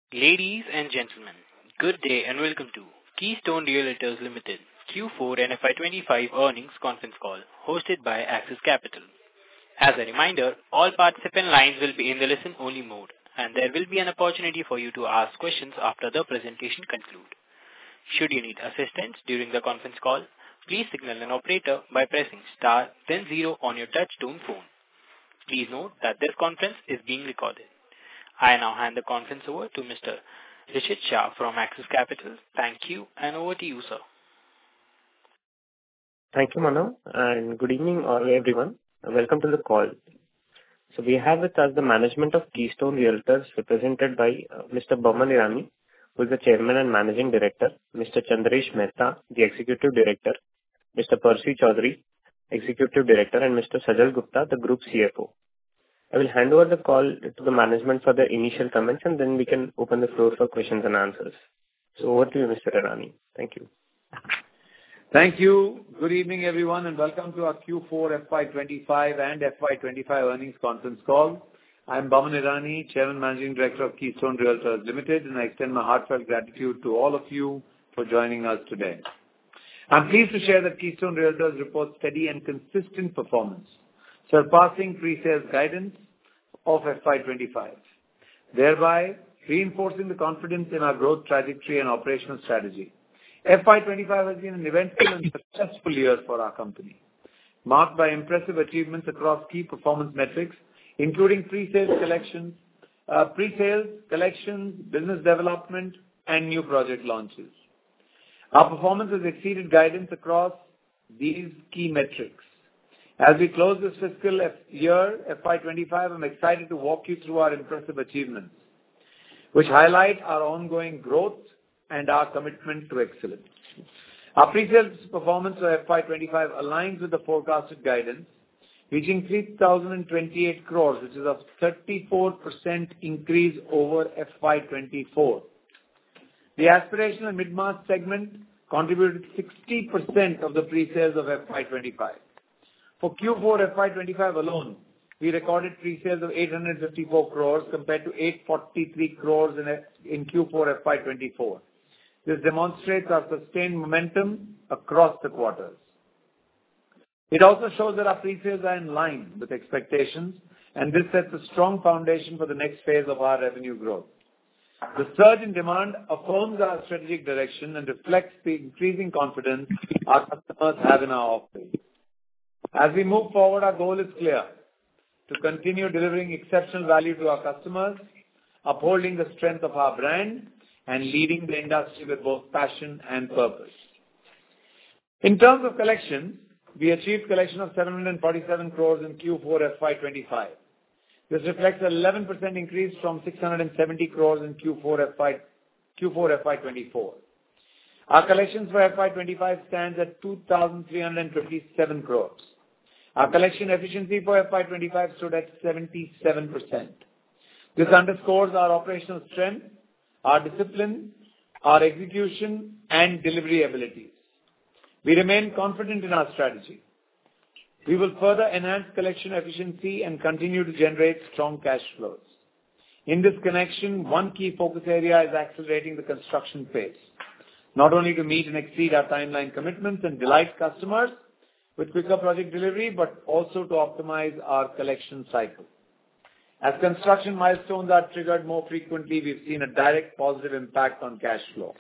Ladies and gentlemen, good day and welcome to Keystone Realtors Limited Q4 and FY25 earnings conference call hosted by Axis Capital. As a reminder, all participant lines will be in the listen-only mode and there will be an opportunity for you to ask questions after the presentation concludes. Should you need assistance during the conference call, please signal an operator by pressing star then 0 on your touch-tone phone. Please note that this conference is being recorded. I now hand the conference over to Mr. Rishit Shah from Axis Capital. Thank you, and over to you, sir. Thank you, Mano, and good evening, everyone. Welcome to the call. So we have with us the management of Keystone Realtors, represented by Mr. Boman Irani, who is the Chairman and Managing Director, Mr. Chandresh Mehta, the Executive Director, Mr. Percy Chaudhary, Executive Director, and Mr. Sajal Gupta, the Group CFO. I will hand over the call to the management for the initial comments, and then we can open the floor for questions and answers. So over to you, Mr. Irani. Thank you. Thank you. Good evening, everyone, and welcome to our Q4 FY25 and FY25 earnings conference call. I am Boman Irani, Chairman Managing Director of Keystone Realtors Limited, and I extend my heartfelt gratitude to all of you for joining us today. I'm pleased to share that Keystone Realtors reports steady and consistent performance, surpassing pre-sales guidance of FY25, thereby reinforcing the confidence in our growth trajectory and operational strategy. FY25 has been an eventful and successful year for our company, marked by impressive achievements across key performance metrics, including pre-sales collections, business development, and new project launches. Our performance has exceeded guidance across these key metrics. As we close this fiscal year, FY25, I'm excited to walk you through our impressive achievements, which highlight our ongoing growth and our commitment to excellence. Our pre-sales performance for FY25 aligns with the forecasted guidance, reaching 3,028 crores, which is a 34% increase over FY24. The aspirational mid-market segment contributed 60% of the pre-sales of FY25. For Q4 FY25 alone, we recorded pre-sales of 854 crores compared to 843 crores in Q4 FY24. This demonstrates our sustained momentum across the quarters. It also shows that our pre-sales are in line with expectations, and this sets a strong foundation for the next phase of our revenue growth. The surge in demand affirms our strategic direction and reflects the increasing confidence our customers have in our offering. As we move forward, our goal is clear: to continue delivering exceptional value to our customers, upholding the strength of our brand, and leading the industry with both passion and purpose. In terms of collections, we achieved collection of 747 crores in Q4 FY25. This reflects an 11% increase from 670 crores in Q4 FY24. Our collections for FY25 stands at 2,327 crores. Our collection efficiency for FY25 stood at 77%. This underscores our operational strength, our discipline, our execution, and delivery abilities. We remain confident in our strategy. We will further enhance collection efficiency and continue to generate strong cash flows. In this connection, one key focus area is accelerating the construction phase, not only to meet and exceed our timeline commitments and delight customers with quicker project delivery, but also to optimize our collection cycle. As construction milestones are triggered more frequently, we've seen a direct positive impact on cash flow.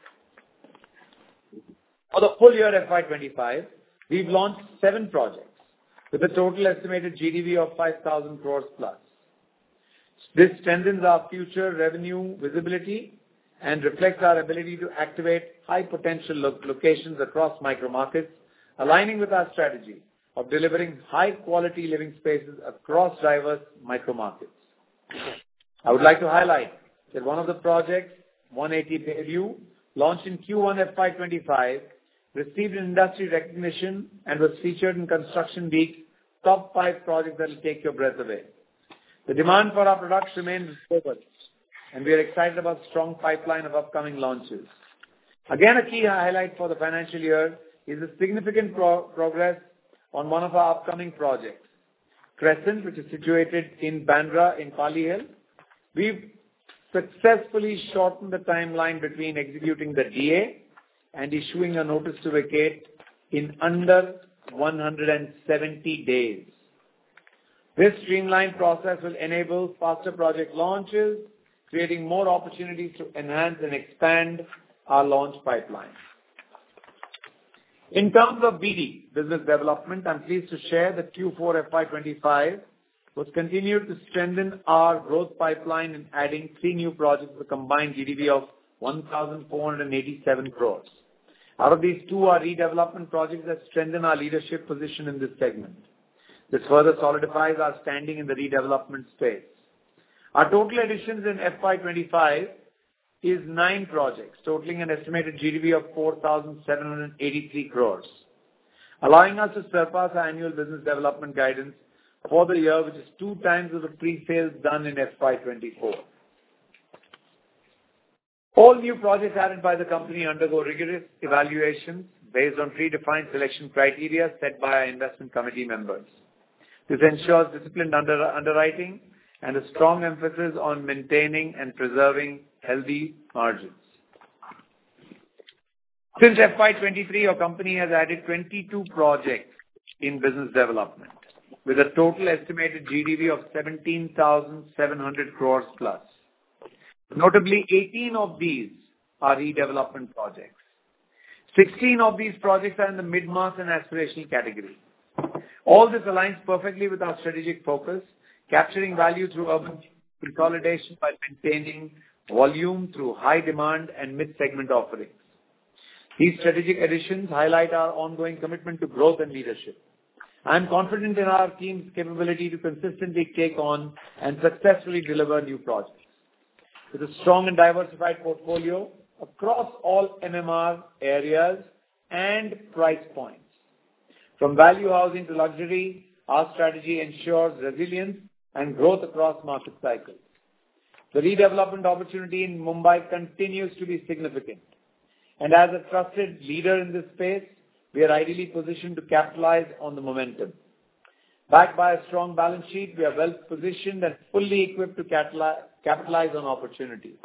For the full year FY25, we've launched 7 projects with a total estimated GDV of 5,000 crores plus. This strengthens our future revenue visibility and reflects our ability to activate high-potential locations across micro-markets, aligning with our strategy of delivering high-quality living spaces across diverse micro-markets. I would like to highlight that one of the projects, 180 Bayview, launched in Q1 FY25, received industry recognition and was featured in Construction Week's top 5 projects that will take your breath away. The demand for our products remains robust, and we are excited about the strong pipeline of upcoming launches. Again, a key highlight for the financial year is the significant progress on one of our upcoming projects, Crescent, which is situated in Bandra in Pali Hill. We've successfully shortened the timeline between executing the DA and issuing a notice to vacate in under 170 days. This streamlined process will enable faster project launches, creating more opportunities to enhance and expand our launch pipeline. In terms of BD, business development, I'm pleased to share that Q4 FY25 was continued to strengthen our growth pipeline in adding 3 new projects with a combined GDV of 1,487 crores. Out of these, 2 are redevelopment projects that strengthen our leadership position in this segment. This further solidifies our standing in the redevelopment space. Our total additions in FY25 is 9 projects, totaling an estimated GDV of 4,783 crores, allowing us to surpass our annual business development guidance for the year, which is 2 times of the pre-sales done in FY24. All new projects added by the company undergo rigorous evaluations based on predefined selection criteria set by our investment committee members. This ensures disciplined underwriting and a strong emphasis on maintaining and preserving healthy margins. Since FY23, our company has added 22 projects in business development, with a total estimated GDV of 17,700 crores plus. Notably, 18 of these are redevelopment projects. 16 of these projects are in the mid-mass and aspirational category. All this aligns perfectly with our strategic focus, capturing value through urban consolidation by maintaining volume through high demand and mid-segment offerings. These strategic additions highlight our ongoing commitment to growth and leadership. I am confident in our team's capability to consistently take on and successfully deliver new projects. With a strong and diversified portfolio across all MMR areas and price points, from value housing to luxury, our strategy ensures resilience and growth across market cycles. The redevelopment opportunity in Mumbai continues to be significant, and as a trusted leader in this space, we are ideally positioned to capitalize on the momentum. Backed by a strong balance sheet, we are well positioned and fully equipped to capitalize on opportunities.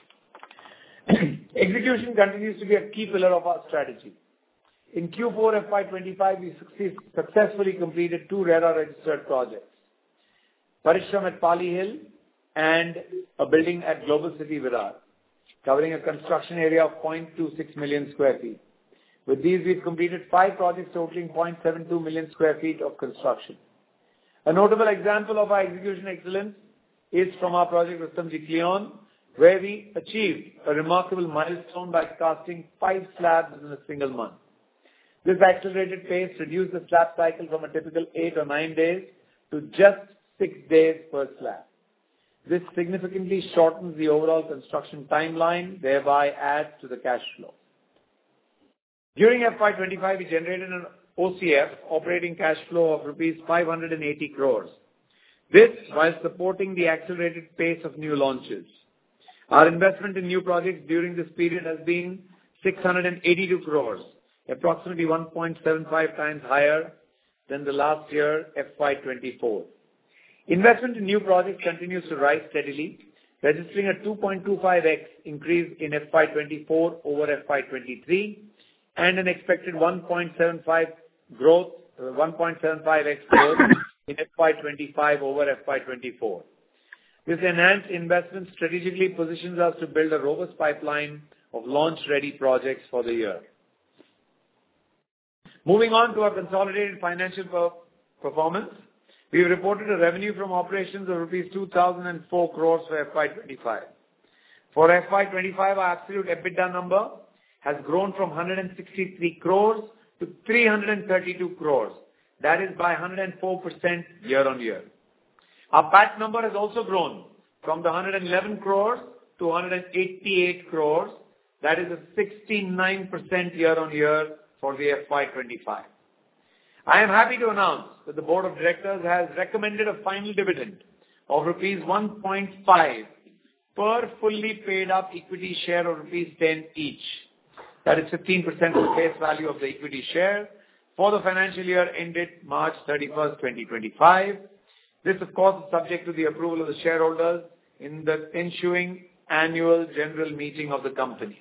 Execution continues to be a key pillar of our strategy. In Q4 FY25, we successfully completed 2 RERA registered projects, Parishram at Pali Hill and a building at Global City Virar, covering a construction area of 0.26 million square feet. With these, we've completed 5 projects totaling 0.72 million square feet of construction. A notable example of our execution excellence is from our project Rustomjee Cleon, where we achieved a remarkable milestone by casting 5 slabs in a single month. This accelerated pace reduced the slab cycle from a typical 8 or 9 days to just 6 days per slab. This significantly shortens the overall construction timeline, thereby adds to the cash flow. During FY25, we generated an OCF, operating cash flow, of rupees 580 crores. This while supporting the accelerated pace of new launches. Our investment in new projects during this period has been 682 crores, approximately 1.75 times higher than the last year, FY24. Investment in new projects continues to rise steadily, registering a 2.25x increase in FY24 over FY23 and an expected 1.75x growth in FY25 over FY24. This enhanced investment strategically positions us to build a robust pipeline of launch-ready projects for the year. Moving on to our consolidated financial performance, we reported a revenue from operations of rupees 2,004 crores for FY25. For FY25, our absolute EBITDA number has grown from 163 crores to 332 crores. That is by 104% year on year. Our PAT number has also grown from the 111 crores to 188 crores. That is a 69% year on year for the FY25. I am happy to announce that the Board of Directors has recommended a final dividend of rupees 1.5 per fully paid up equity share of rupees 10 each. That is 15% of the face value of the equity share for the financial year ended March 31st, 2025. This, of course, is subject to the approval of the shareholders in the ensuing annual general meeting of the company.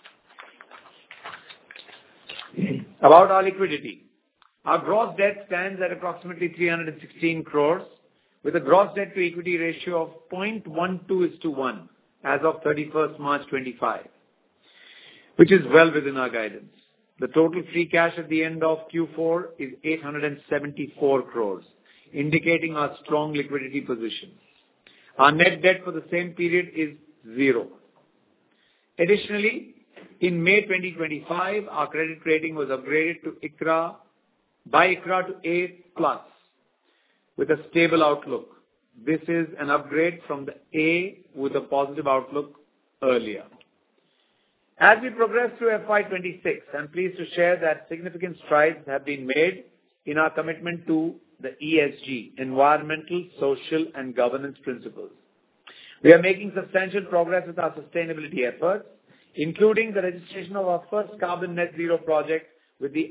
About our liquidity. Our gross debt stands at approximately 316 crores with a gross debt to equity ratio of 0.12:1 as of 31st March 25, which is well within our guidance. The total free cash at the end of Q4 is 874 crores, indicating our strong liquidity position. Our net debt for the same period is 0. Additionally, in May 2025, our credit rating was upgraded by ICRA to A+ with a stable outlook. This is an upgrade from the A with a positive outlook earlier. As we progress through FY26, I'm pleased to share that significant strides have been made in our commitment to the ESG, environmental, social, and governance principles. We are making substantial progress with our sustainability efforts, including the registration of our first carbon net zero project with the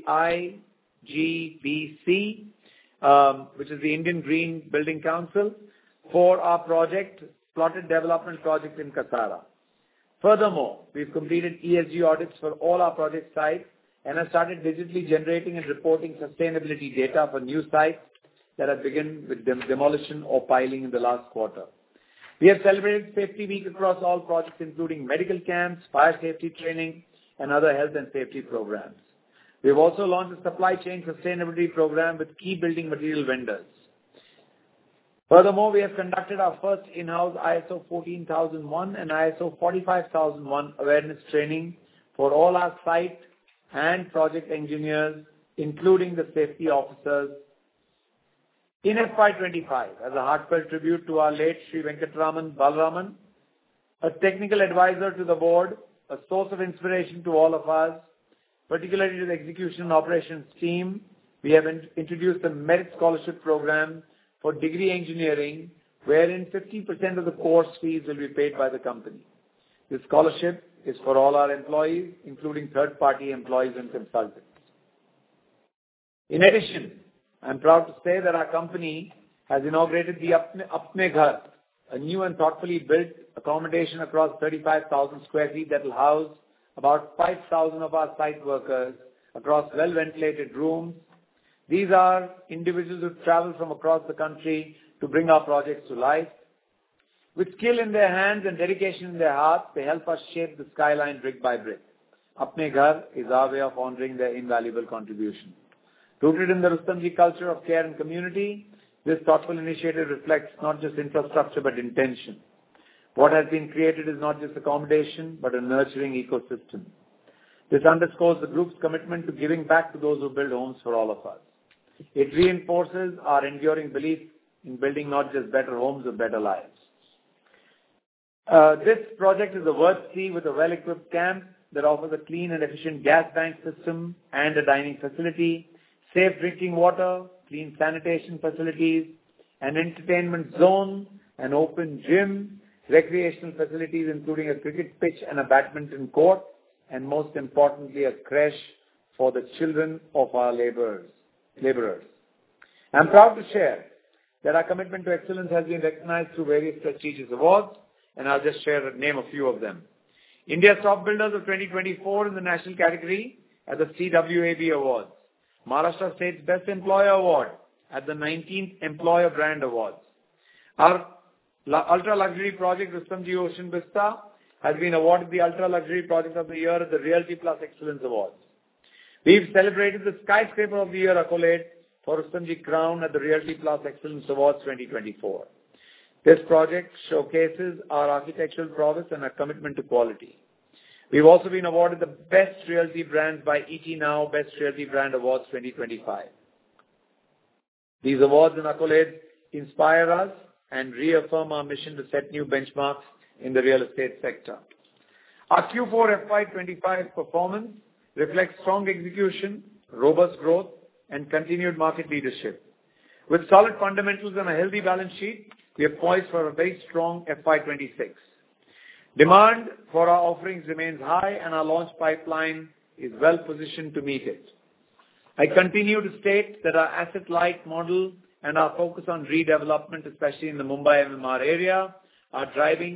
IGBC, which is the Indian Green Building Council, for our plotted development project in Kasara. Furthermore, we've completed ESG audits for all our project sites and have started digitally generating and reporting sustainability data for new sites that have begun with demolition or piling in the last quarter. We have celebrated Safety Week across all projects, including medical camps, fire safety training, and other health and safety programs. We have also launched a supply chain sustainability program with key building material vendors. Furthermore, we have conducted our first in-house ISO 14001 and ISO 45001 awareness training for all our site and project engineers, including the safety officers. In FY25, as a heartfelt tribute to our late Sri Venkatraman Balraman, a technical advisor to the board, a source of inspiration to all of us, particularly to the execution and operations team, we have introduced a merit scholarship program for degree engineering, wherein 50% of the course fees will be paid by the company. This scholarship is for all our employees, including third-party employees and consultants. In addition, I'm proud to say that our company has inaugurated the Apne Ghar, a new and thoughtfully built accommodation across 35,000 square feet that will house about 5,000 of our site workers across well-ventilated rooms. These are individuals who travel from across the country to bring our projects to life. With skill in their hands and dedication in their hearts, they help us shape the skyline brick by brick. Apne Ghar is our way of honoring their invaluable contribution. Rooted in the Rustomjee culture of care and community, this thoughtful initiative reflects not just infrastructure but intention. What has been created is not just accommodation but a nurturing ecosystem. This underscores the group's commitment to giving back to those who build homes for all of us. It reinforces our enduring belief in building not just better homes but better lives. This project is a worth see with a well-equipped camp that offers a clean and efficient gas bank system and a dining facility, safe drinking water, clean sanitation facilities, an entertainment zone, an open gym, recreational facilities including a cricket pitch and a badminton court, and most importantly, a creche for the children of our laborers. I'm proud to share that our commitment to excellence has been recognized through various prestigious awards, and I'll just name a few of them. India's Top Builders of 2024 in the national category at the CWAB Awards. Maharashtra State's Best Employer Award at the 19th Employer Brand Awards. Our ultra-luxury project, Rustomjee Ocean Vista, has been awarded the Ultra-Luxury Project of the Year at the Realty Plus Excellence Awards. We've celebrated the Skyscraper of the Year accolade for Rustomjee Crown at the Realty Plus Excellence Awards 2024. This project showcases our architectural prowess and our commitment to quality. We've also been awarded the Best Realty Brands by ET Now Best Realty Brand Awards 2025. These awards and accolades inspire us and reaffirm our mission to set new benchmarks in the real estate sector. Our Q4 FY25 performance reflects strong execution, robust growth, and continued market leadership. With solid fundamentals and a healthy balance sheet, we are poised for a very strong FY26. Demand for our offerings remains high, and our launch pipeline is well positioned to meet it. I continue to state that our asset-light model and our focus on redevelopment, especially in the Mumbai MMR area, are driving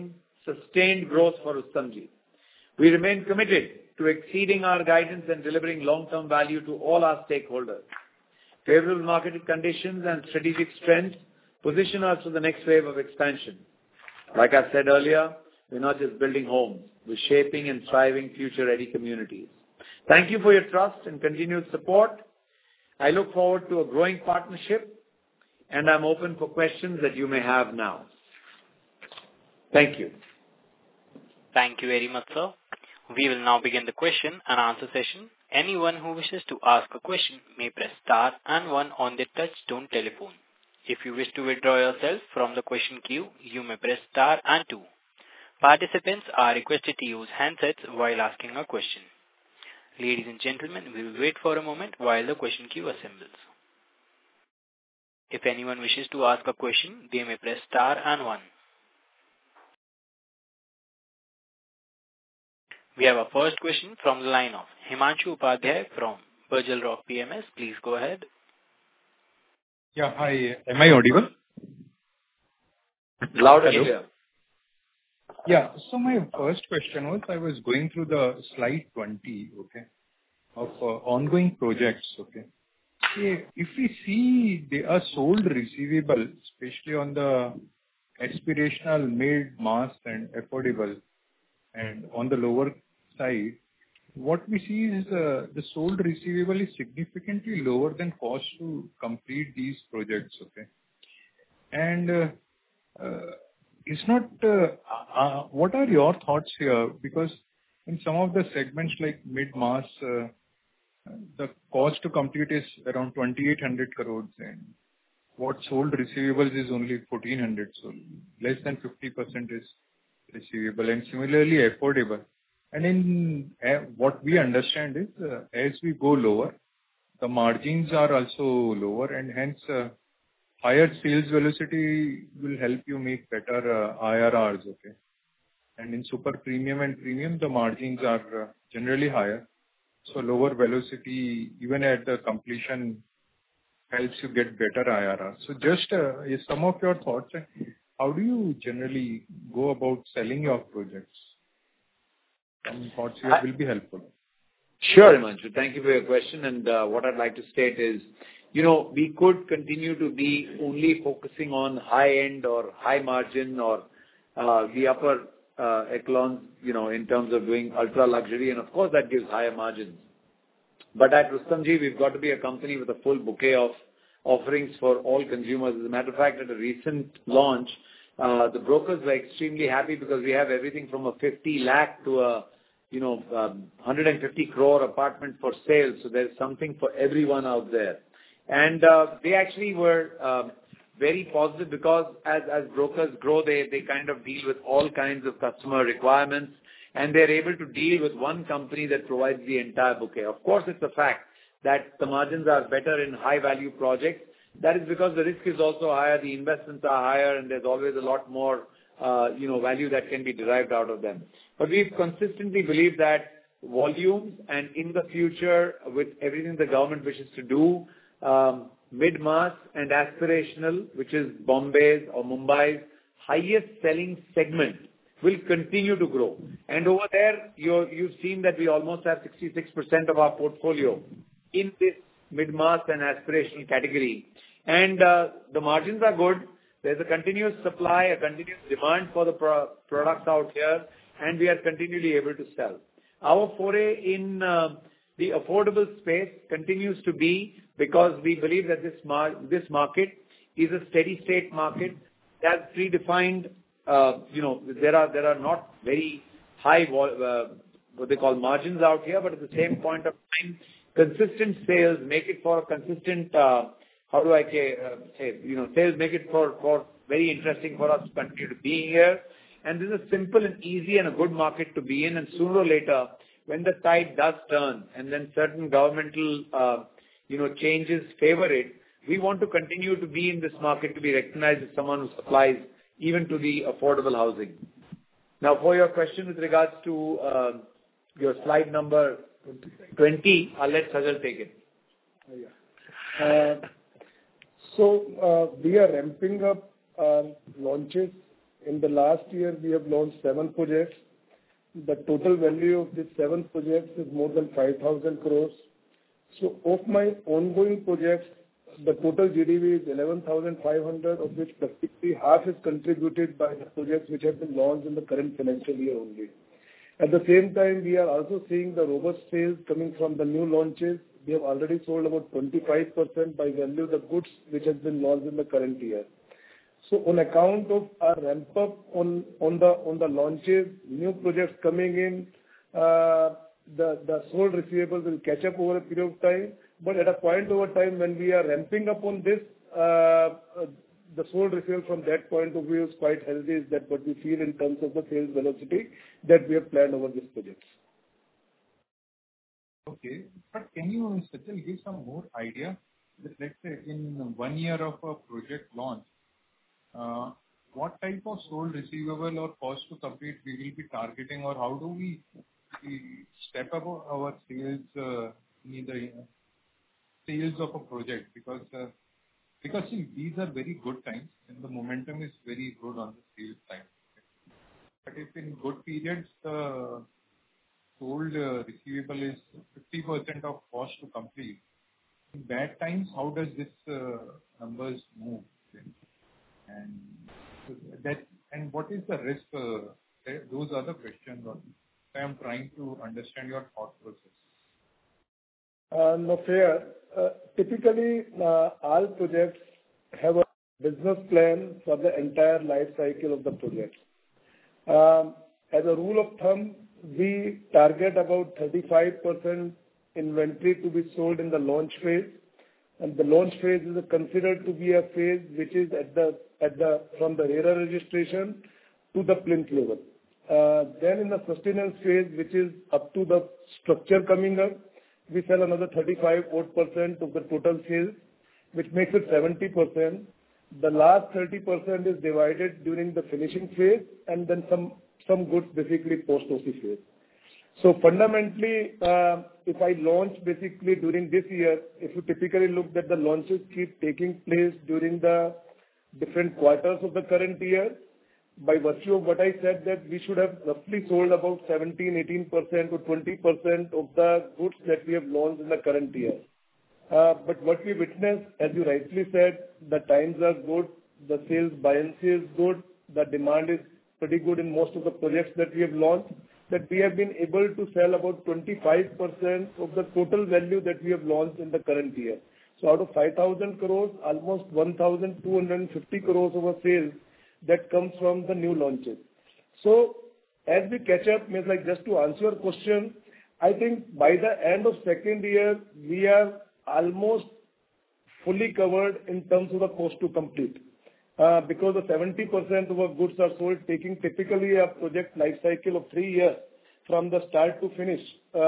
sustained growth for Rustomjee. We remain committed to exceeding our guidance and delivering long-term value to all our stakeholders. Favorable market conditions and strategic strength position us for the next wave of expansion. Like I said earlier, we're not just building homes, we're shaping and thriving future-ready communities. Thank you for your trust and continued support. I look forward to a growing partnership, and I'm open for questions that you may have now. Thank you. Thank you very much, sir. We will now begin the question and answer session. Anyone who wishes to ask a question may press star and one on their touch-tone telephone. If you wish to withdraw yourself from the question queue, you may press star and two. Participants are requested to use handsets while asking a question. Ladies and gentlemen, we will wait for a moment while the question queue assembles. If anyone wishes to ask a question, they may press star and one. We have our first question from the line of Himanshu Upadhyay from Burjal Rock PMS. Please go ahead. Yeah, hi. Am I audible? Loud and clear. Yeah, so my first question was, I was going through the slide 20, okay, of ongoing projects, okay. If we see they are sold receivable, especially on the aspirational, mid, mass and affordable, and on the lower side, what we see is the sold receivable is significantly lower than cost to complete these projects, okay. And it's not, what are your thoughts here? Because in some of the segments like mid-mass, the cost to complete is around 2,800 crores and what sold receivables is only 1,400, so less than 50% is receivable, and similarly affordable. And in what we understand is, as we go lower, the margins are also lower, and hence higher sales velocity will help you make better IRRs, okay. And in super premium and premium, the margins are generally higher. So lower velocity, even at the completion, helps you get better IRR. So just some of your thoughts, how do you generally go about selling your projects? Some thoughts here will be helpful. Sure, Himanshu. Thank you for your question. And what I'd like to state is, we could continue to be only focusing on high-end or high margin or the upper echelons, in terms of doing ultra luxury. And of course, that gives higher margins. But at Rustomjee, we've got to be a company with a full bouquet of offerings for all consumers. As a matter of fact, at a recent launch, the brokers were extremely happy because we have everything from a 50 lakh to a 150 crore apartment for sale. So there's something for everyone out there. And they actually were very positive because as brokers grow, they kind of deal with all kinds of customer requirements, and they're able to deal with one company that provides the entire bouquet. Of course, it's a fact that the margins are better in high-value projects. That is because the risk is also higher, the investments are higher, and there's always a lot more, value that can be derived out of them. But we've consistently believed that volumes and in the future, with everything the government wishes to do, mid-mass and aspirational, which is Bombay's or Mumbai's highest selling segment, will continue to grow. And over there, you've seen that we almost have 66% of our portfolio in this mid-mass and aspirational category. And the margins are good. There's a continuous supply, a continuous demand for the products out here, and we are continually able to sell. Our foray in the affordable space continues to be because we believe that this market is a steady state market that's predefined. There are not very high what they call margins out here, but at the same point of time, consistent sales make it for a consistent. Sales make it for very interesting for us to continue to be here. And this is a simple and easy and a good market to be in. And sooner or later, when the tide does turn and then certain governmental, changes favor it, we want to continue to be in this market to be recognized as someone who supplies even to the affordable housing. Now, for your question with regards to your slide number 20, I'll let Sajal take it. So we are ramping up our launches in the last year, we have launched 7 projects. The total value of these 7 projects is more than 5,000 crores. So of my ongoing projects, the total GDV is 11,500, of which practically half is contributed by the projects which have been launched in the current financial year only. At the same time, we are also seeing the robust sales coming from the new launches. We have already sold about 25% by value the goods which has been launched in the current year. So on account of our ramp up on the launches, new projects coming in, the sold receivables will catch up over a period of time. But at a point over time when we are ramping up on this, the sold receivable from that point of view is quite healthy. Is that what we feel in terms of the sales velocity that we have planned over these projects. Okay. But can you still give some more idea that, let's say, in 1 year of a project launch, what type of sold receivable or cost to complete we will be targeting, or how do we step up our sales in the sales of a project? Because see, these are very good times and the momentum is very good on the sales side. But if in good periods the sold receivable is 50% of cost to complete, in bad times, how does this numbers move? And what is the risk? Those are the questions I am trying to understand your thought process. No, fair. Typically, all projects have a business plan for the entire life cycle of the project. As a rule of thumb, we target about 35% inventory to be sold in the launch phase. And the launch phase is considered to be a phase which is from the RERA registration to the plinth level. Then in the sustenance phase, which is up to the structure coming up, we sell another 35% of the total sales, which makes it 70%. The last 30% is divided during the finishing phase, and then some goods basically post-OC phase. So fundamentally, if I launch basically during this year, if you typically look that the launches keep taking place during the different quarters of the current year, by virtue of what I said, that we should have roughly sold about 17, 18% or 20% of the goods that we have launched in the current year. But what we witnessed, as you rightly said, the times are good, the sales buoyancy is good, the demand is pretty good in most of the projects that we have launched, that we have been able to sell about 25% of the total value that we have launched in the current year. So out of 5,000 crores, almost 1,250 crores of our sales that comes from the new launches. So as we catch up, means like just to answer your question, I think by the end of second year, we are almost fully covered in terms of the cost to complete. Because the 70% of our goods are sold, taking typically a project life cycle of 3 years from the start to finish.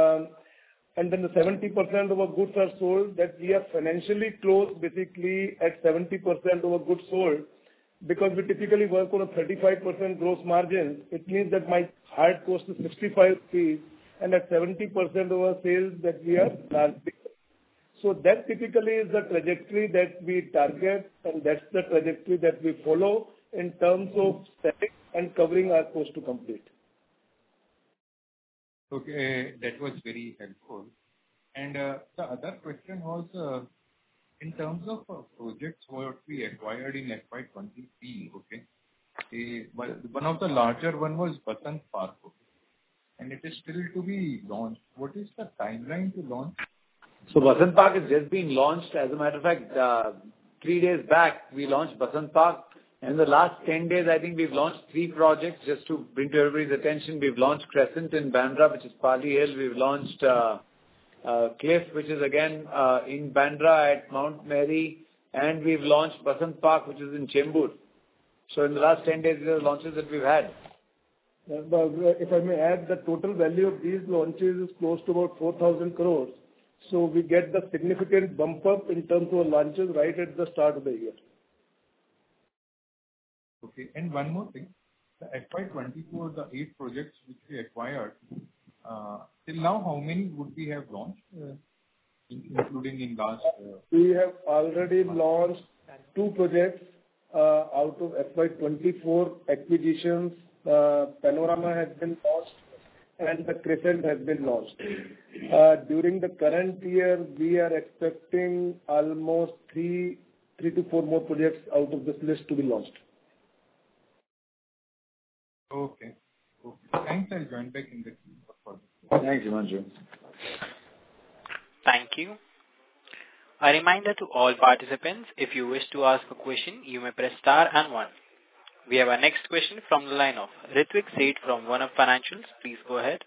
And then the 70% of our goods are sold, that we are financially closed basically at 70% of our goods sold. Because we typically work on a 35% gross margin, it means that my hard cost is 65 rupees, and at 70% of our sales that we are largely. So that typically is the trajectory that we target, and that's the trajectory that we follow in terms of selling and covering our cost to complete. Okay, that was very helpful. And the other question was, in terms of projects what we acquired in FY23, okay, one of the larger one was Basant Park, okay, and it is still to be launched. What is the timeline to launch? So Basant Park has just been launched. As a matter of fact, 3 days back, we launched Basant Park. And in the last 10 days, I think we've launched 3 projects. Just to bring to everybody's attention, we've launched Crescent in Bandra, which is Pali Hill. We've launched Cliff, which is again in Bandra at Mount Mary. And we've launched Basant Park, which is in Chembur. So in the last 10 days, these are the launches that we've had. If I may add, the total value of these launches is close to about 4,000 crores. So we get the significant bump up in terms of launches right at the start of the year. Okay, and one more thing. The FY24, the 8 projects which we acquired, till now, how many would we have launched, including in last? We have already launched 2 projects out of FY24 acquisitions, Panorama has been launched and the Crescent has been launched. During the current year, we are expecting almost 3 to 4 more projects out of this list to be launched. Okay. Thanks. I'll join back in the queue. Thanks, Himanshu. Thank you. A reminder to all participants, if you wish to ask a question, you may press star and 1. We have our next question from the line of Ritvik Seth from One Up Financials. Please go ahead.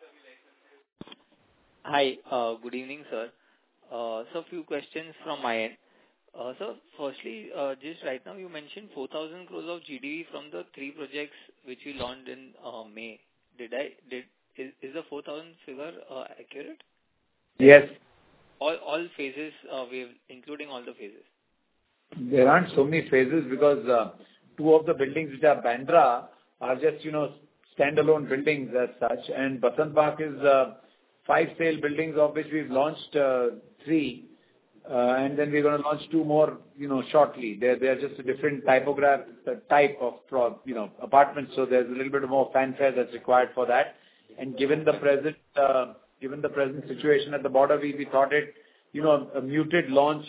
Hi. Good evening, sir. So a few questions from my end. So firstly, just right now you mentioned 4,000 crores of GDV from the 3 projects which we launched in May. Is the 4,000 figure accurate? Yes. All phases, including all the phases. There aren't so many phases because 2 of the buildings which are Bandra are just, standalone buildings as such. And Basant Park is 5 sale buildings of which we've launched 3. And then we're going to launch 2 more, shortly. They're just a different type of apartments. So there's a little bit more fanfare that's required for that. And given the present situation at the border, we thought it, a muted launch.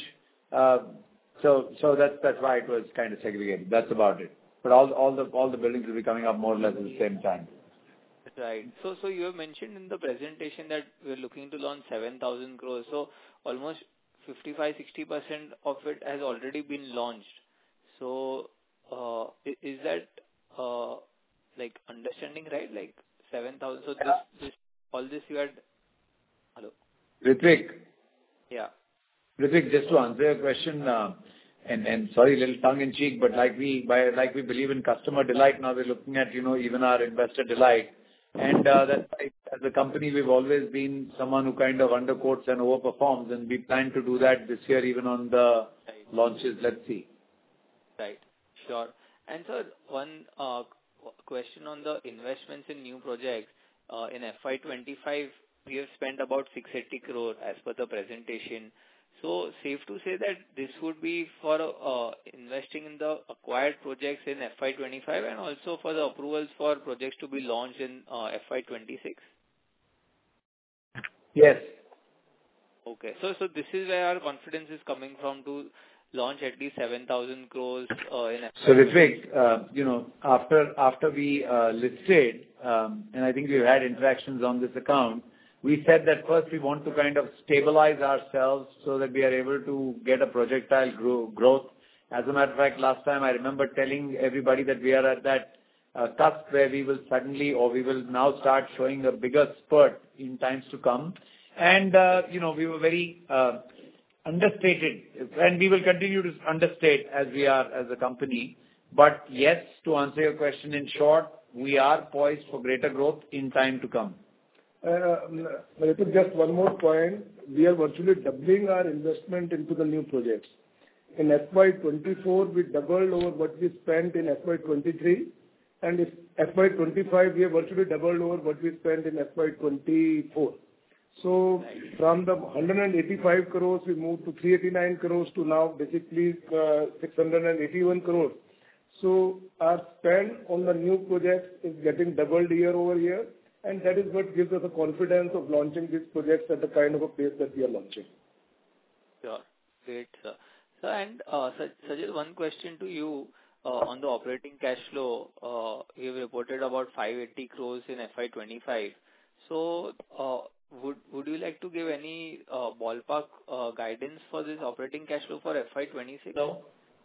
So that's why it was kind of segregated. That's about it. But all the buildings will be coming up more or less at the same time. Right. So you have mentioned in the presentation that we're looking to launch 7,000 crores. So almost 55-60% of it has already been launched. So is that like understanding right? Like 7,000. So all this you had. Hello. Ritvik. Yeah. Ritvik, just to answer your question, and sorry, little tongue in cheek, but like we believe in customer delight, now we're looking at even our investor delight. And that's why, as a company, we've always been someone who kind of underquotes and overperforms, and we plan to do that this year even on the launches. Let's see. Right. Sure. And sir, one question on the investments in new projects. In FY25, we have spent about 680 crore as per the presentation. So safe to say that this would be for investing in the acquired projects in FY25 and also for the approvals for projects to be launched in FY26? Yes. Okay. So this is where our confidence is coming from to launch at least 7,000 crores in FY25. So Ritvik, after we listed, and I think we've had interactions on this account, we said that first we want to kind of stabilize ourselves so that we are able to get a projectile growth. As a matter of fact, last time I remember telling everybody that we are at that cusp where we will now start showing a bigger spurt in times to come. And, we were very understated, and we will continue to understate as we are as a company. But yes, to answer your question in short, we are poised for greater growth in time to come. Just one more point. We are virtually doubling our investment into the new projects. In FY24, we doubled over what we spent in FY23. And in FY25, we have virtually doubled over what we spent in FY24. So from the 185 crores, we moved to 389 crores to now basically 681 crores. So our spend on the new projects is getting doubled year over year. And that is what gives us the confidence of launching these projects at the kind of a pace that we are launching. Sure. Great, sir. Sir, and Sajal, one question to you on the operating cash flow. You have reported about 580 crores in FY25. So would you like to give any ballpark guidance for this operating cash flow for FY26? No.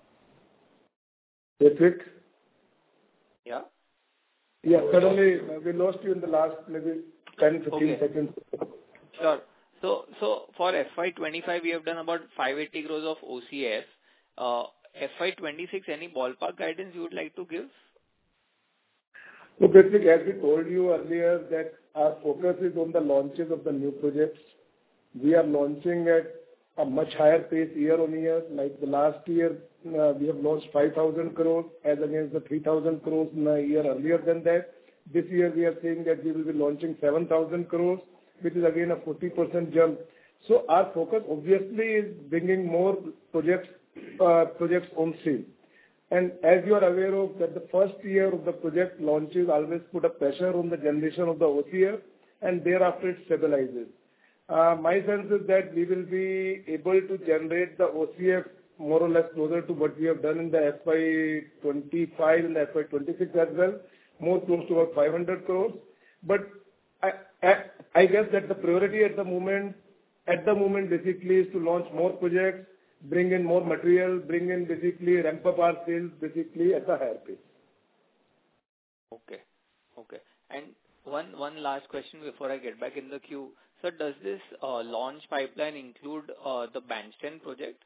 Ritvik? Yeah. Yeah, suddenly we lost you in the last maybe 10-15 seconds. Sure. So for FY25, we have done about 580 crores of OCF. FY26, any ballpark guidance you would like to give? So basically, as we told you earlier, that our focus is on the launches of the new projects. We are launching at a much higher pace year on year. Like the last year, we have launched 5,000 crores as against the 3,000 crores in a year earlier than that. This year, we are saying that we will be launching 7,000 crores, which is again a 40% jump. So our focus obviously is bringing more projects on stream. And as you are aware of that, the first year of the project launches always put a pressure on the generation of the OCF, and thereafter it stabilizes. My sense is that we will be able to generate the OCF more or less closer to what we have done in the FY25 and the FY26 as well, more close to about 500 crores. But I guess that the priority at the moment basically is to launch more projects, bring in more material, basically ramp up our sales basically at a higher pace. Okay. And one last question before I get back in the queue. Sir, does this launch pipeline include the bandstand project?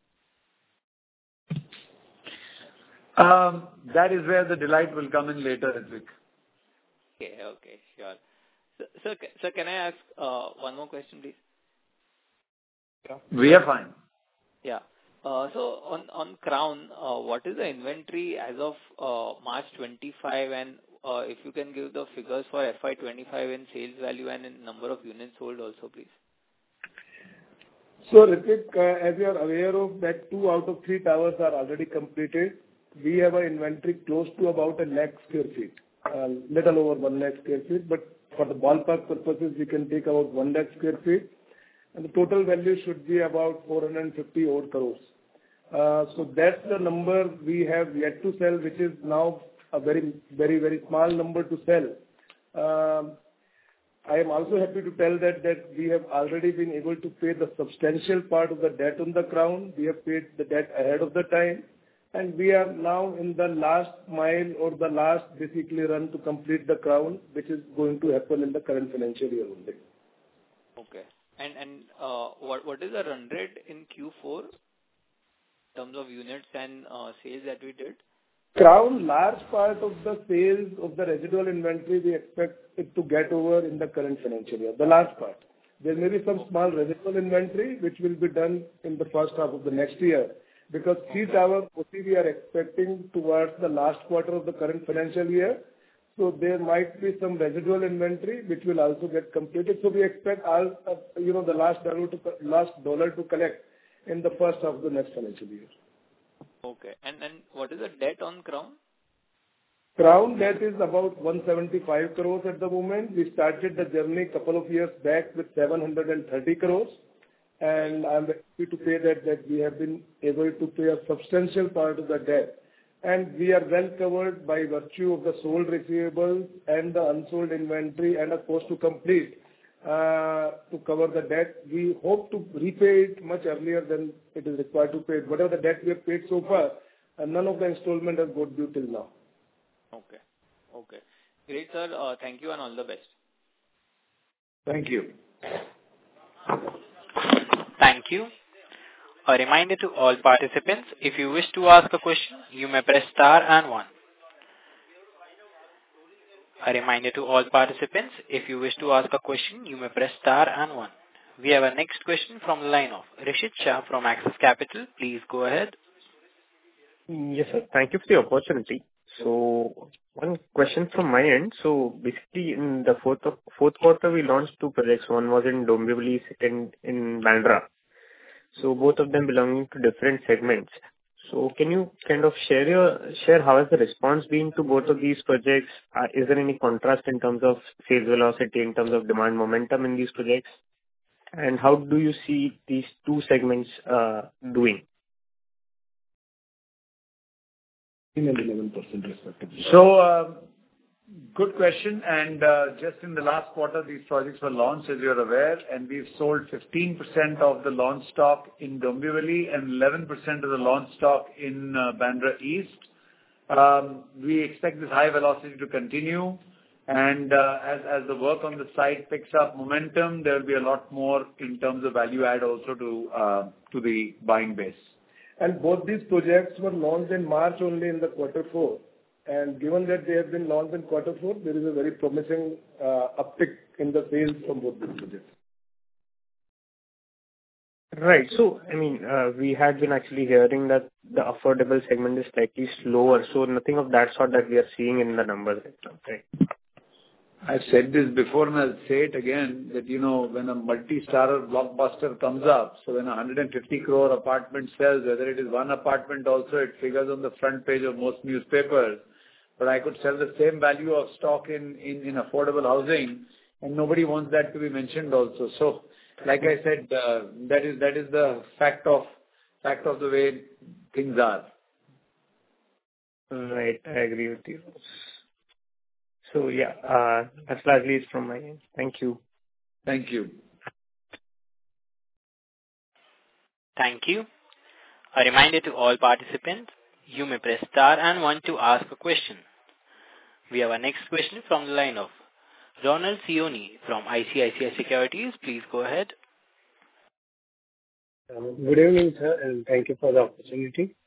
That is where the delight will come in later, Ritwik. Okay, sure. Sir, can I ask one more question, please? Yeah. We are fine. Yeah. So on Crown, what is the inventory as of March 25, and if you can give the figures for FY25 in sales value and in number of units sold also, please. So, Ritwik, as you are aware of that 2 out of 3 towers are already completed. We have an inventory close to about 1 lakh square feet, little over 1 lakh square feet, but for the ballpark purposes, we can take about 1 lakh square feet, and the total value should be about 450 odd crores. So that's the number we have yet to sell, which is now a very, very, very small number to sell. I am also happy to tell that we have already been able to pay the substantial part of the debt on the Crown. We have paid the debt ahead of the time, and we are now in the last mile or the last basically run to complete the Crown, which is going to happen in the current financial year only. Okay. And what is the run rate in Q4 in terms of units and sales that we did? Crown, large part of the sales of the residual inventory, we expect it to get over in the current financial year, the last part. There may be some small residual inventory which will be done in the first half of the next year, because 3 towers we are expecting towards the last quarter of the current financial year. So there might be some residual inventory which will also get completed. So we expect all the last dollar to collect in the first half of the next financial year. Okay. And what is the debt on Crown? Crown debt is about 175 crores at the moment. We started the journey a couple of years back with 730 crores. And I'm happy to say that we have been able to pay a substantial part of the debt. And we are well covered by virtue of the sold receivables and the unsold inventory and a cost to complete to cover the debt. We hope to repay it much earlier than it is required to pay. Whatever the debt we have paid so far, none of the installment has got due till now. Okay. Great, sir. Thank you and all the best. Thank you. Thank you. A reminder to all participants, if you wish to ask a question, you may press star and 1. A reminder to all participants, if you wish to ask a question, you may press star and 1. We have a next question from the line of Rishit Shah from Axis Capital. Please go ahead. Yes, sir. Thank you for the opportunity. So, one question from my end. So, basically, in the fourth quarter, we launched 2 projects. One was in Dombivli, second in Bandra. So, both of them belonging to different segments. So, can you kind of share how has the response been to both of these projects? Is there any contrast in terms of sales velocity, in terms of demand momentum in these projects? And how do you see these 2 segments doing? 11% respectively. So, good question. And just in the last quarter, these projects were launched, as you're aware, and we've sold 15% of the launch stock in Dombivli and 11% of the launch stock in Bandra East. We expect this high velocity to continue. And as the work on the site picks up momentum, there will be a lot more in terms of value add also to the buying base. And both these projects were launched in March only in the quarter 4. And given that they have been launched in quarter 4, there is a very promising uptick in the sales from both these projects. Right. So, I mean, we had been actually hearing that the affordable segment is slightly slower. So, nothing of that sort that we are seeing in the numbers right now, right? I've said this before and I'll say it again, that, when a multi-starrer blockbuster comes up, so when a 150 crore apartment sells, whether it is one apartment also, it figures on the front page of most newspapers. But I could sell the same value of stock in affordable housing, and nobody wants that to be mentioned also. So, like I said, that is the fact of the way things are. Right. I agree with you. So yeah, that's largely it from my end. Thank you. Thank you. Thank you. A reminder to all participants, you may press star and 1 to ask a question. We have our next question from the line of Ronald Sioni from ICICI Securities. Please go ahead. Good evening, sir, and thank you for the opportunity.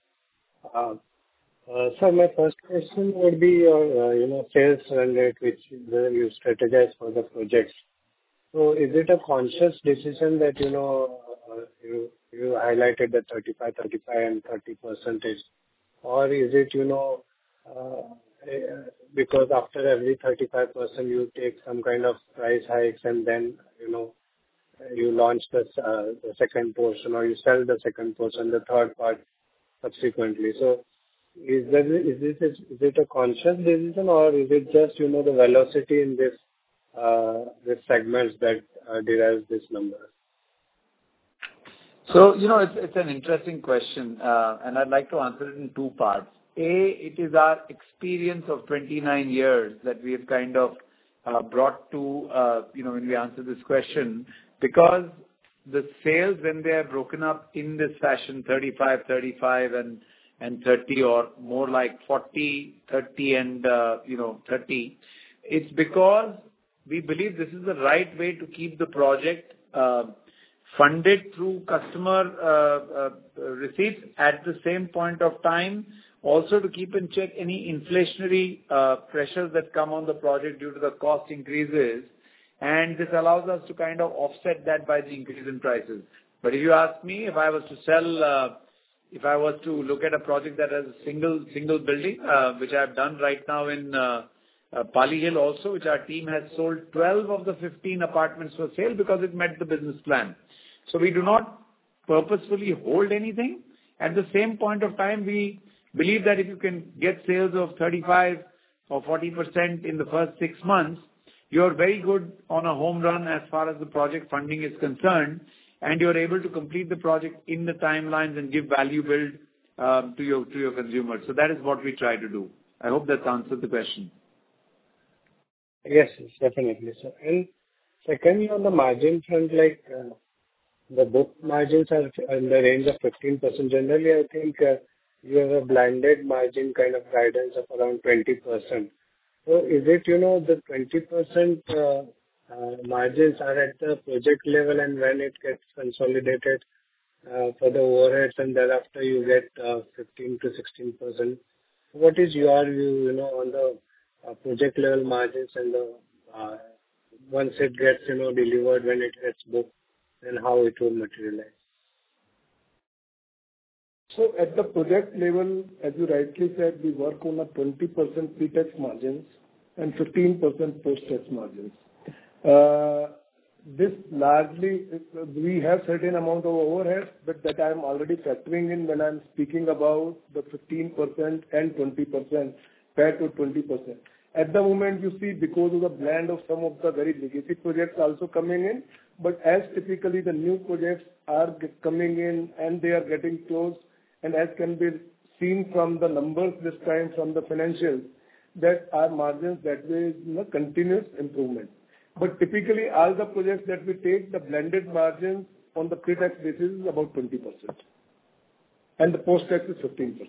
Sir, my first question would be your, sales run rate, which you strategize for the projects. So, is it a conscious decision that you highlighted the 35, and 30%, or is it because after every 35% you take some kind of price hikes and then you launch the second portion, or you sell the second portion, the third part subsequently. So, is it a conscious decision, or is it just the velocity in this segments that derives this number? So, it's an interesting question, and I'd like to answer it in two parts. It is our experience of 29 years that we have kind of brought to, when we answer this question, because the sales, when they are broken up in this fashion, 35, and 30, or more like 40, 30, and, 30, it's because we believe this is the right way to keep the project funded through customer receipts at the same point of time, also to keep in check any inflationary pressures that come on the project due to the cost increases, and this allows us to kind of offset that by the increase in prices. But if you ask me, if I was to look at a project that has a single building, which I have done right now in Pali Hill also, which our team has sold 12 of the 15 apartments for sale because it met the business plan. So we do not purposefully hold anything. At the same point of time, we believe that if you can get sales of 35 or 40% in the first 6 months, you're very good on a home run as far as the project funding is concerned, and you're able to complete the project in the timelines and give value build to your consumers. So that is what we try to do. I hope that's answered the question. Yes, definitely, sir. And secondly, on the margin front, the book margins are in the range of 15%. Generally, I think you have a blended margin kind of guidance of around 20%. So is it, the 20% margins are at the project level, and when it gets consolidated for the overheads, and thereafter you get 15 to 16%? What is your view, on the project level margins, and the once it gets, delivered, when it gets booked, and how it will materialize? So at the project level, as you rightly said, we work on a 20% pre-tax margins and 15% post-tax margins. This largely, we have certain amount of overhead, but that I am already factoring in when I'm speaking about the 15% and 20%, pair to 20%. At the moment, you see, because of the blend of some of the very legacy projects also coming in, but as typically the new projects are coming in and they are getting closed, and as can be seen from the numbers this time from the financials, that our margins that way is continuous improvement. But typically, all the projects that we take, the blended margins on the pre-tax basis is about 20%, and the post-tax is 15%.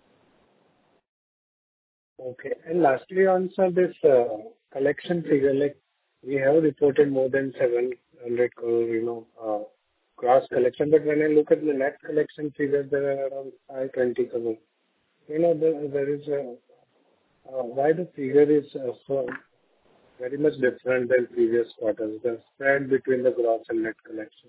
Okay. And lastly, on this collection figure, we have reported more than 700 crore, gross collection, but when I look at the net collection figures, there are around 520 crore. There is why the figure is so very much different than previous quarters, the spread between the gross and net collection?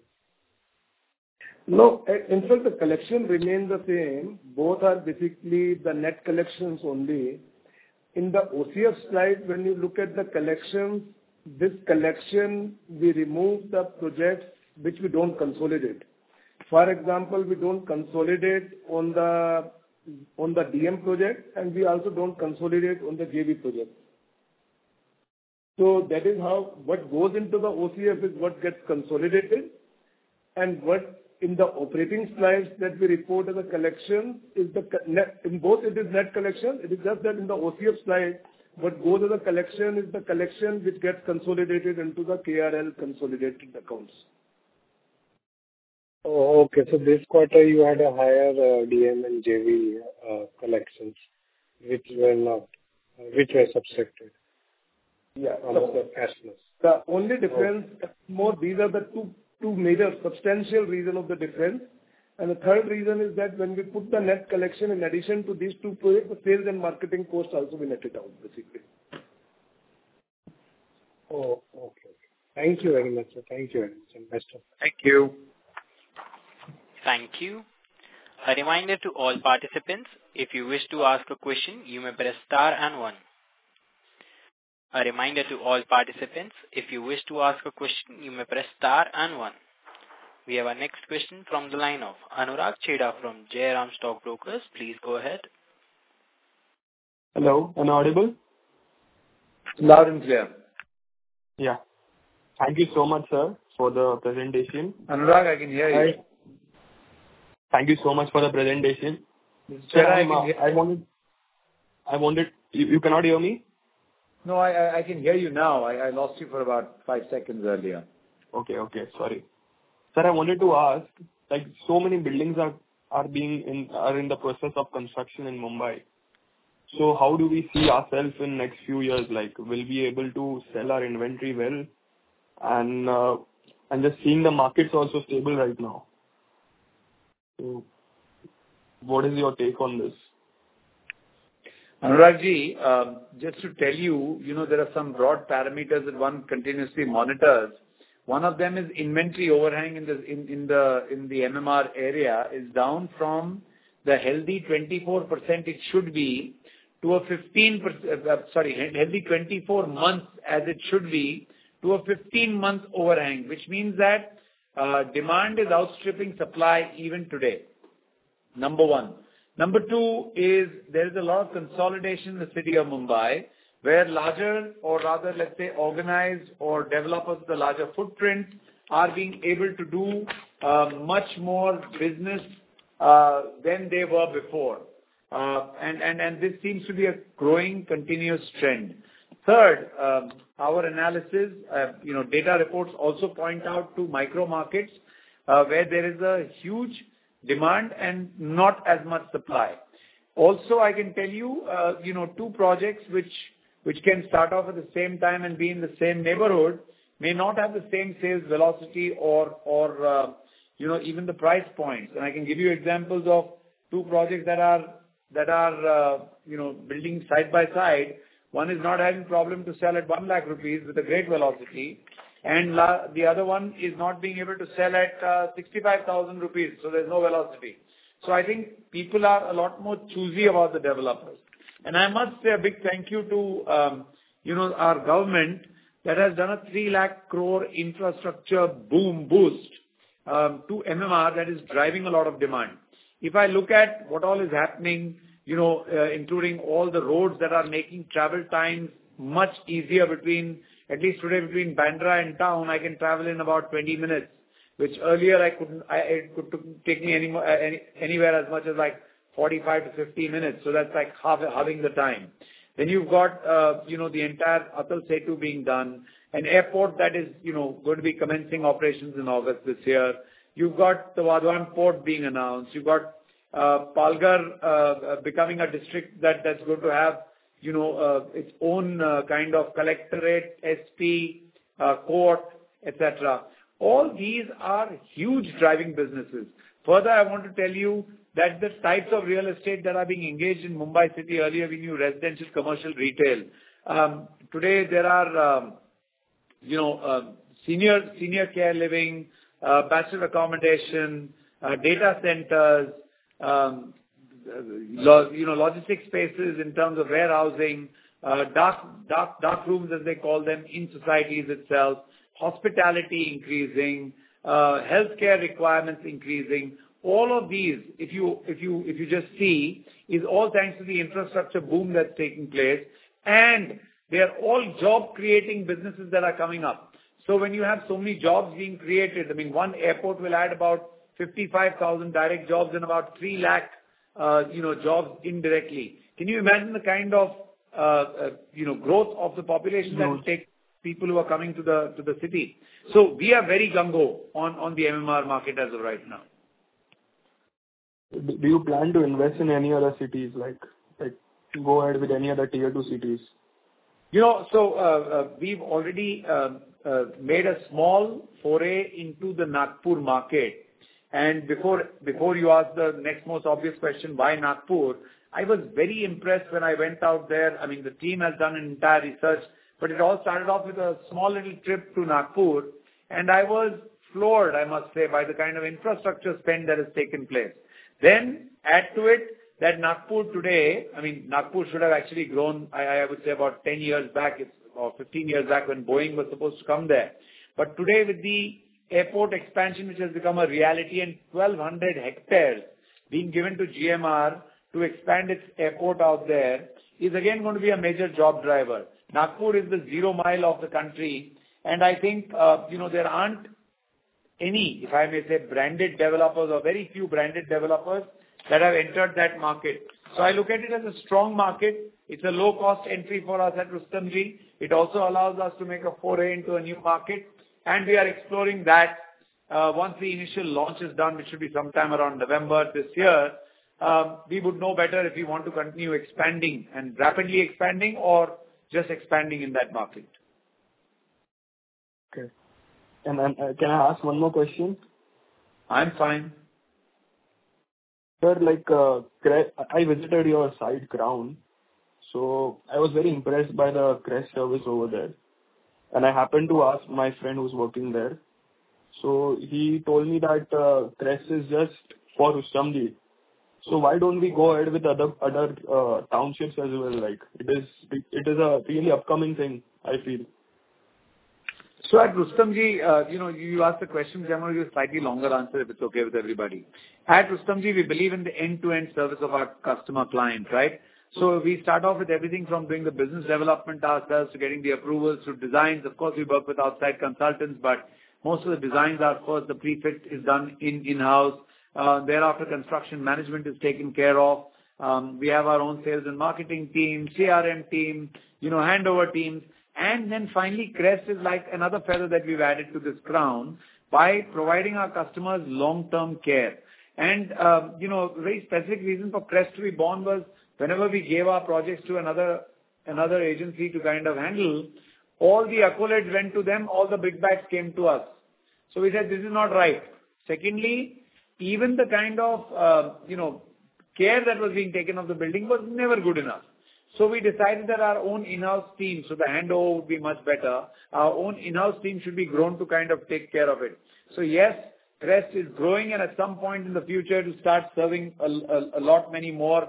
No, in fact, the collection remains the same. Both are basically the net collections only. in the OCF slide, when you look at the collections, this collection, we remove the projects which we don't consolidate. For example, we don't consolidate on the DM project, and we also don't consolidate on the JV project. So that is how what goes into the OCF is what gets consolidated, and what in the operating slides that we report as a collection is the net. In both it is net collection. It is just that in the OCF slide, what goes as a collection is the collection which gets consolidated into the KRL consolidated accounts. Oh, okay. So this quarter you had a higher DM and JV collections, which were subtracted. Yeah, cash flows. The only difference, these are the two major substantial reason of the difference. And the third reason is that when we put the net collection in addition to these two projects, the sales and marketing costs also be netted out, basically. Oh, okay. Thank you very much, sir. Thank you very much, and best of luck. Thank you. Thank you. A reminder to all participants, if you wish to ask a question, you may press star and 1. A reminder to all participants, if you wish to ask a question, you may press star and 1. We have our next question from the line of Anurag Chheda from Jairam Stock Brokers. Please go ahead. Hello, am I audible? Loud and clear. Yeah. Thank you so much, sir, for the presentation. Anurag, I can hear you. Thank you so much for the presentation. Sir, I wanted. You cannot hear me? No, I can hear you now. I lost you for about 5 seconds earlier. Okay, sorry. Sir, I wanted to ask, like so many buildings are in the process of construction in Mumbai. So how do we see ourselves in next few years? Like, will we be able to sell our inventory well? And just seeing the markets also stable right now. So what is your take on this? Anurag ji, just to tell you, there are some broad parameters that one continuously monitors. One of them is inventory overhang in the MMR area is down from the healthy 24% it should be to a 15%, healthy 24 months as it should be to a 15-month overhang, which means that demand is outstripping supply even today. Number one. Number two is there is a lot of consolidation in the city of Mumbai, where larger, or rather, let's say, organized or developers with a larger footprint are being able to do much more business than they were before. And this seems to be a growing continuous trend. Third, our analysis, data reports also point out to micro markets where there is a huge demand and not as much supply. Also, I can tell you, two projects which can start off at the same time and be in the same neighborhood may not have the same sales velocity or even the price points. And I can give you examples of two projects that are building side by side. One is not having problem to sell at 1 lakh rupees with a great velocity, and the other one is not being able to sell at 65,000 rupees, so there's no velocity. So I think people are a lot more choosy about the developers. And I must say a big thank you to our government that has done a 3 lakh crore infrastructure boom boost to MMR that is driving a lot of demand. If I look at what all is happening, including all the roads that are making travel times much easier at least today between Bandra and town, I can travel in about 20 minutes, which earlier it could take me anywhere as much as like 45 to 50 minutes. So that's like halving the time. Then you've got, the entire Atal Setu being done, an airport that is, going to be commencing operations in August this year. You've got the Vadhavan port being announced. You've got Palghar becoming a district that's going to have, its own kind of collectorate, SP, court, etc. All these are huge driving businesses. Further, I want to tell you that the types of real estate that are being engaged in Mumbai city, earlier we knew residential, commercial, retail. Today there are, senior care living, bachelor accommodation, data centers, logistics spaces in terms of warehousing, dark rooms, as they call them, in societies itself, hospitality increasing, healthcare requirements increasing. All of these, if you just see, is all thanks to the infrastructure boom that's taking place, and they are all job-creating businesses that are coming up. So when you have so many jobs being created, I mean, one airport will add about 55,000 direct jobs and about 3 lakh, jobs indirectly. Can you imagine the kind of, growth of the population that will take people who are coming to the city? So we are very gung-ho on the MMR market as of right now. Do you plan to invest in any other cities, like go ahead with any other tier 2 cities? We've already made a small foray into the Nagpur market. And before you ask the next most obvious question, why Nagpur, I was very impressed when I went out there. I mean, the team has done an entire research, but it all started off with a small little trip to Nagpur, and I was floored, I must say, by the kind of infrastructure spend that has taken place. Then add to it that Nagpur today, I mean, Nagpur should have actually grown, I would say about 10 years back, or 15 years back when Boeing was supposed to come there. But today with the airport expansion, which has become a reality, and 1,200 hectares being given to GMR to expand its airport out there, is again going to be a major job driver. Nagpur is the 0 mile of the country, and I think, there aren't any, if I may say, branded developers or very few branded developers that have entered that market. So I look at it as a strong market. It's a low-cost entry for us at Rustomjee. It also allows us to make a foray into a new market, and we are exploring that once the initial launch is done, which should be sometime around November this year. We would know better if we want to continue expanding and rapidly expanding or just expanding in that market. Okay. And can I ask one more question? I'm fine. Sir, I visited your site ground, so I was very impressed by the Crest service over there. And I happened to ask my friend who's working there. So he told me that Crest is just for Rustomjee. So why don't we go ahead with other townships as well? Like it is a really upcoming thing, I feel. So at Rustomjee, you asked the question, which I'm going to give a slightly longer answer if it's okay with everybody. At Rustomjee, we believe in the end-to-end service of our customer client, right? So we start off with everything from doing the business development ourselves to getting the approvals to designs. Of course, we work with outside consultants, but most of the designs are first, the prefit is done in-house. Thereafter, construction management is taken care of. We have our own sales and marketing team, CRM team, handover teams. And then finally, Crest is like another feather that we've added to this crown by providing our customers long-term care. And, very specific reason for Crest to be born was whenever we gave our projects to another agency to kind of handle, all the accolades went to them, all the big bags came to us. So we said, this is not right. Secondly, even the kind of, care that was being taken of the building was never good enough. So we decided that our own in-house team, so the handover would be much better, our own in-house team should be grown to kind of take care of it. So yes, Crest is growing, and at some point in the future to start serving a lot many more,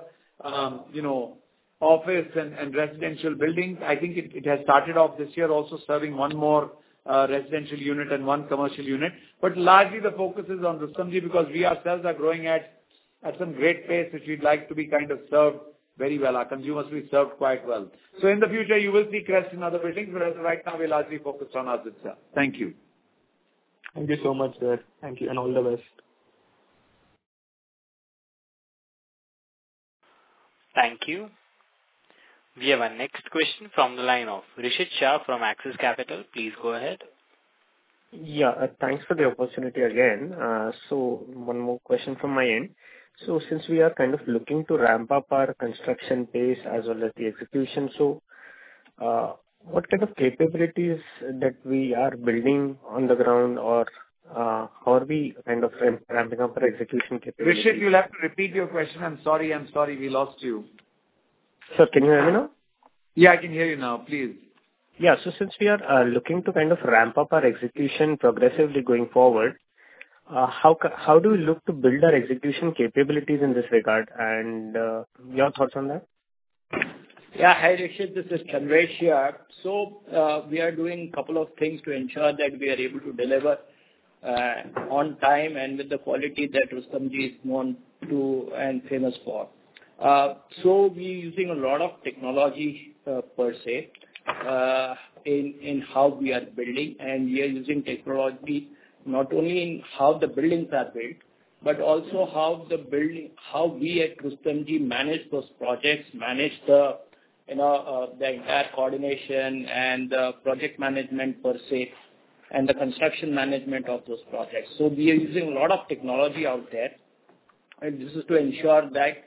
office and residential buildings. I think it has started off this year also serving one more residential unit and one commercial unit. But largely the focus is on Rustomjee because we ourselves are growing at some great pace, which we'd like to be kind of served very well. Our consumers will be served quite well. So in the future, you will see Crest in other buildings, but as of right now, we're largely focused on us itself. Thank you. Thank you so much, sir. Thank you, and all the best. Thank you. We have our next question from the line of Rishit Shah from Axis Capital. Please go ahead. Yeah, thanks for the opportunity again. So one more question from my end. So since we are kind of looking to ramp up our construction pace as well as the execution, so what kind of capabilities that we are building on the ground, or how are we kind of ramping up our execution capabilities? Rishit, you'll have to repeat your question. I'm sorry, we lost you. Sir, can you hear me now? Yeah, I can hear you now, please. Yeah, so since we are looking to kind of ramp up our execution progressively going forward, how do we look to build our execution capabilities in this regard, and your thoughts on that? Yeah. Hi, Rishit. This is Chandresh here. We are doing a couple of things to ensure that we are able to deliver on time and with the quality that Rustomjee is known to and famous for. We're using a lot of technology per se in how we are building, and we are using technology not only in how the buildings are built, but also how we at Rustomjee manage those projects, manage the entire coordination and the project management per se, and the construction management of those projects. We are using a lot of technology out there, and this is to ensure that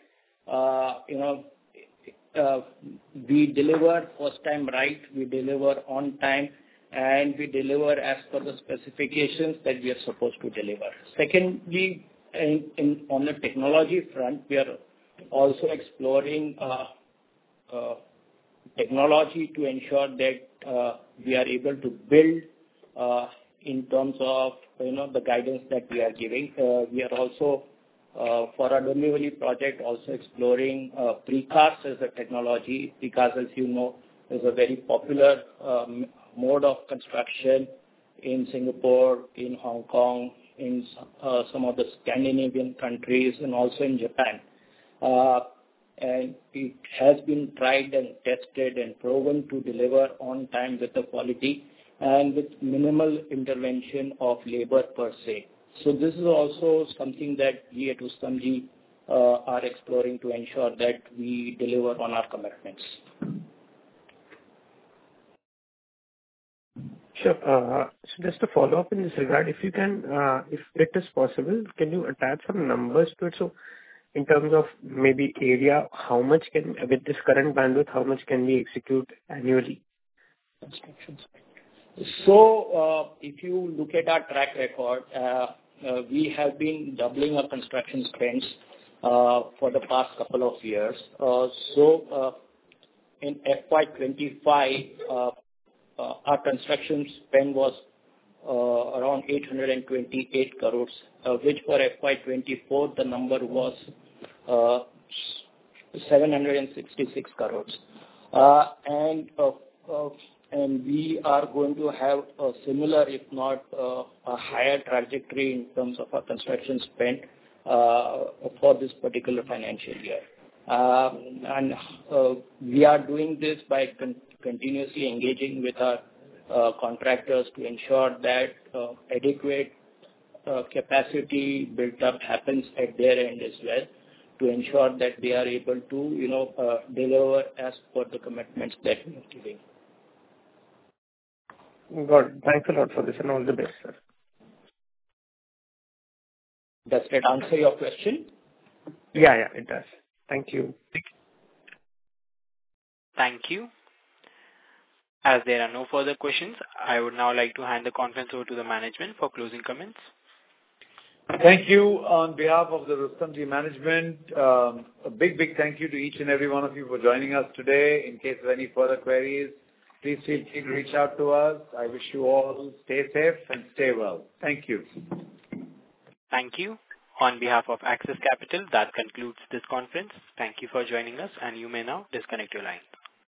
we deliver first time right, we deliver on time, and we deliver as per the specifications that we are supposed to deliver. Secondly, on the technology front, we are also exploring technology to ensure that we are able to build in terms of the guidance that we are giving. We are also for our Dombivli project also exploring precast as a technology. Precast, as you know, is a very popular mode of construction in Singapore, in Hong Kong, in some of the Scandinavian countries, and also in Japan. And it has been tried and tested and proven to deliver on time with the quality and with minimal intervention of labor per se. So this is also something that we at Rustomjee are exploring to ensure that we deliver on our commitments. Sure. So just to follow up in this regard, if you can, if it is possible, can you attach some numbers to it? So in terms of maybe area, how much with this current bandwidth, how much can we execute annually? So if you look at our track record, we have been doubling our construction spends for the past couple of years. In FY25, our construction spend was around 828 crores, which for FY24 the number was 766 crores. And we are going to have a similar, if not a higher trajectory in terms of our construction spend for this particular financial year. And we are doing this by continuously engaging with our contractors to ensure that adequate capacity built up happens at their end as well, to ensure that they are able to deliver as per the commitments that we are giving. Got it. Thanks a lot for this, and all the best, sir. Does that answer your question? Yeah, it does. Thank you. Thank you. As there are no further questions, I would now like to hand the conference over to the management for closing comments. Thank you on behalf of the Rustomjee management. A big thank you to each and every one of you for joining us today. In case of any further queries, please feel free to reach out to us. I wish you all stay safe and stay well. Thank you. Thank you. On behalf of Axis Capital, that concludes this conference. Thank you for joining us, and you may now disconnect your line.